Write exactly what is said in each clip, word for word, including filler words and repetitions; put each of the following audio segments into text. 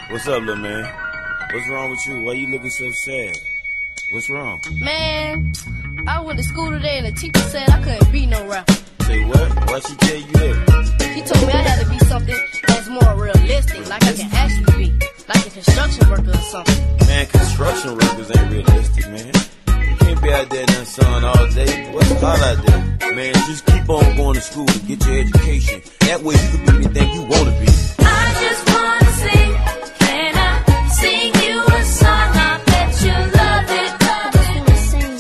What's up, little man? What's wrong with you? Why you looking so sad? What's wrong? Man, I went to school today and the teacher said I couldn't be no rapper. Say what? Why'd she tell you that? She told me I had to be something that's more realistic, like I can actually be, like a construction worker or something. Man, construction workers ain't realistic, man. You can't be out there in the sun all day. What's hot out there? Man, just keep on going to school and get your education. That way you can be anything you want to be. I just wanna sing. Can I sing you a song? I bet you love it. I just wanna sing.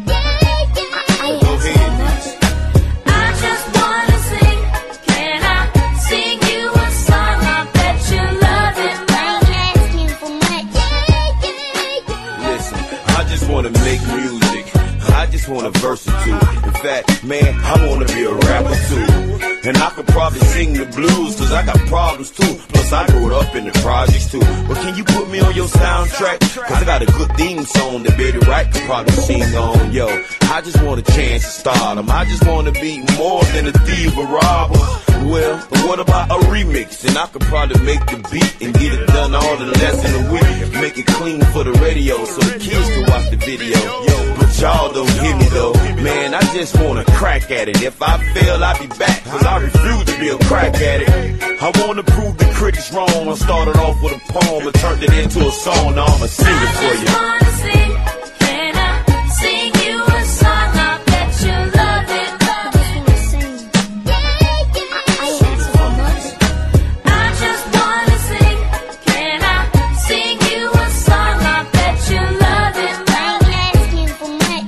Go ahead. I just wanna sing. Can I sing you a song? I bet you love it. I ain't asking for much. Listen, I just wanna make music. I just want a verse or two. In fact, man, I wanna be a rapper too. And I could probably sing the blues, cause I got problems too. Plus I grew up in the projects too. But can you put me on your soundtrack? Cause I got a good theme song that Betty Wright could probably sing on. Yo, I just want a chance to stardom. I just wanna be more than a thief or robber. Well, what about a remix? And I could probably make the beat and get it done all in less than a week. Make it clean for the radio so the kids can watch the video. Yo, but y'all don't hear me though. Man, I just wanna crack at it. If I fail, I'll be back, cause I refuse to be a crack addict. I wanna prove the critics wrong. I started off with a poem and turned it into a song. Now I'ma sing it for you. I just wanna sing. Can I sing you a song? I bet you love it. I just wanna sing. I ain't asking for much. I just wanna sing. Can I sing you a song? I bet you love it. I ain't asking for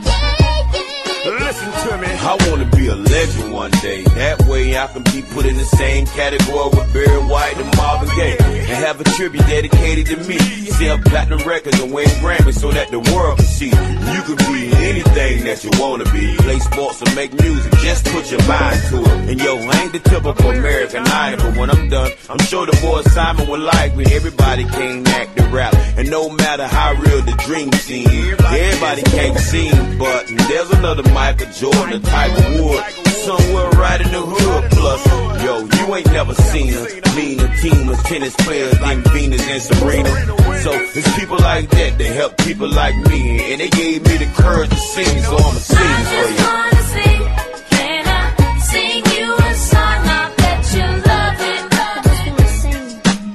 much. Listen to me. I wanna be a legend one day. That way I can be put in the same category with Barry White and Marvin Gaye, and have a tribute dedicated to me. Sell platinum records and win Grammys so that the world can see you can be anything that you wanna be. Play sports or make music, just put your mind to it. And yo, I ain't the typical American Idol, but when I'm done, I'm sure the boy Simon would like me. Everybody can't act and rap, and no matter how real the dream seems, everybody can't sing. But there's another Michael Jordan, a Tiger Woods, somewhere right in the hood. Plus, yo, you ain't never seen a mean a team of tennis players like Venus and Serena. So it's people like that that help people like me, and they gave me the courage to sing, so I'ma sing I for just you. wanna sing. Can I sing you a song? I bet you love it. I just wanna sing.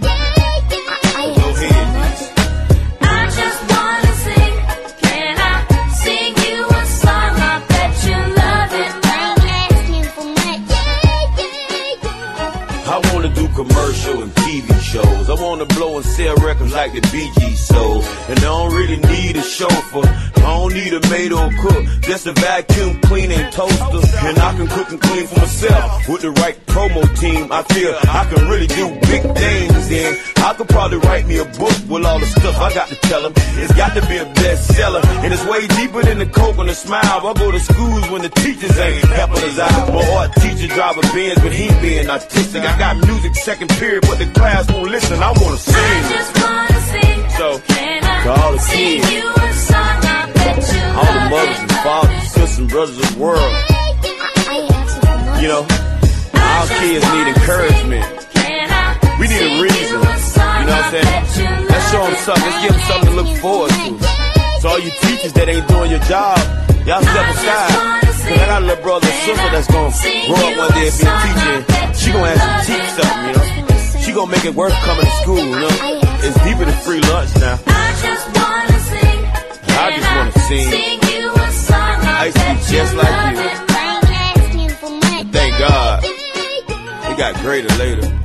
I ain't Go asking ahead. for much. I just wanna sing. Can I sing you a song? I bet you love it. I ain't asking for much. I wanna do commercial and T V shows. I wanna blow and sell records like the Bee Gees sold. And I don't really need a chauffeur. I don't need a maid or a cook. Just a vacuum cleaner and toaster. And I can cook and clean for myself. With the right promo team, I feel I can really do big things. And I could probably write me a book with all the stuff I got to tell them. It's got to be a bestseller. And it's way deeper than the coke and the smile. I go to schools when the teachers ain't helping us out. My art teacher drive a Benz, but he being artistic. I got music second period, but the class won't listen. I wanna I sing. just wanna sing. So, Can I to all the sing kids, you a song? I bet you all the love mothers it. and fathers, sisters and brothers of the world, I ain't asking for much. you know, our kids need encouragement. We need a reason. You know what I'm saying? Let's show them something. Let's give them something to look forward to. So all you teachers that ain't doing your job, y'all step aside. Cause I got a little brother and sister that's gonna grow up one day and be a teacher. She gonna have to teach something, you know. She gonna make it worth coming to school, you know. It's deeper than free lunch now. I just wanna sing. I just wanna sing. Sing you a song. I used to be just like you. I ain't asking for much. Thank God. It got greater later.